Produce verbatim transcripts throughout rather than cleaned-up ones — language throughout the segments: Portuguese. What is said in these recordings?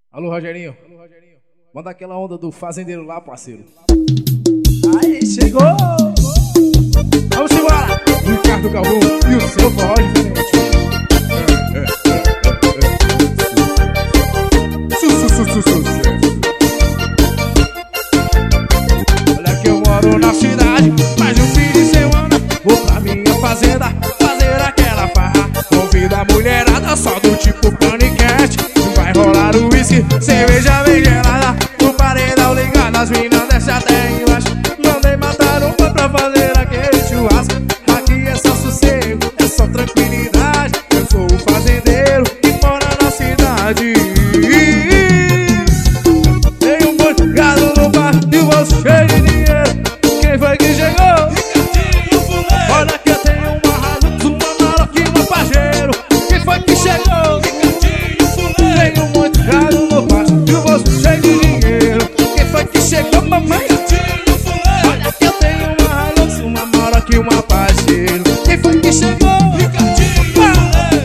Alô, Rogerinho. Manda aquela onda do fazendeiro lá, parceiro. Aí, chegou! Vamos embora! Ricardo Galvão e o seu forró diferente. Olha que eu moro na cidade, mas um fim de semana vou pra minha fazenda fazer aquela farra. Convido a mulherada só do tipo paniquete. Vai rolar o uísque, cerveja bem gelada, o paredão ligado, as minas desce até embaixo. Mandei matar uma pra fazer aquele churrasco. Aqui é só sossego, é só tranquilidade. Eu sou o fazendeiro que mora na cidade. Tem um monte de gado no bar e o bolso cheio de dinheiro. Quem foi que chegou? Ricardinho Fuleiro. Olha que eu tenho uma Hilux, uma Maroc e um Pajero. Quem foi que chegou? Ricardinho Fuleiro. Tem um monte de gado no bar e o bolso cheio de dinheiro. Quem foi que chegou, mamãe? Ricardinho Fuleiro. Olha que eu tenho uma Hilux, uma Maroc e uma Pajero. Quem foi que chegou? Ricardinho Fuleiro.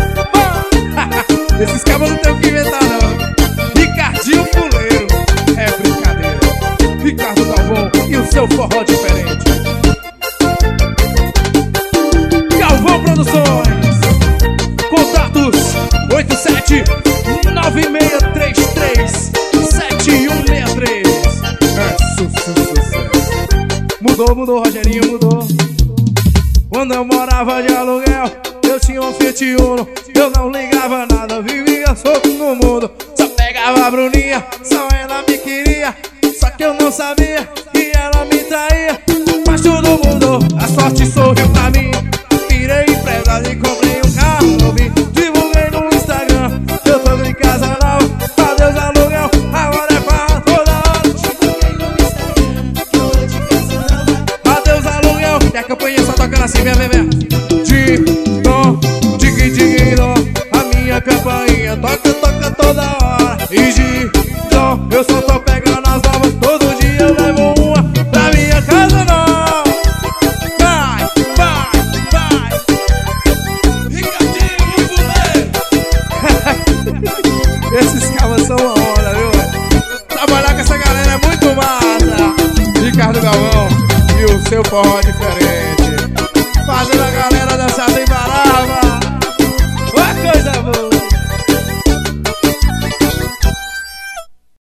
Esses cabos não tem o que inventar não. Ricardinho Fuleiro. É brincadeira. Ricardo Galvão e o seu forró diferente. Galvão Produções. Contatos oito sete nove seis três três sete um seis três. É sucesso. Mudou, mudou, Rogerinho, mudou. Quando eu morava de aluguel, eu tinha um Fiat Uno. Eu não ligava nada, vivia solto no mundo. Só pegava a Bruninha, só ela me queria. Só que eu não sabia que ela me traía. Mas tudo mudou, a sorte sorriu pra mim. Virei empresário e comprei um carro novinho. Divulguei no Instagram, eu tô em casa nova. Adeus aluguel, agora é farra toda hora. Divulguei no Instagram, que eu tô de casa nova. Adeus aluguel, e a campanha só tocando assim, vem, vem, vem. Dig, dom, dig, dig, dom. A minha campainha toca, toca toda hora. E dig, dom, eu só tô pegando as novas. Todo dia eu levo uma pra minha casa nova. Vai, vai, vai. Ricardinho Fuleiro. Esses cabos são uma onda, viu, velho? Trabalhar com essa galera é muito massa. Ricardo Galvão e o seu forró diferente.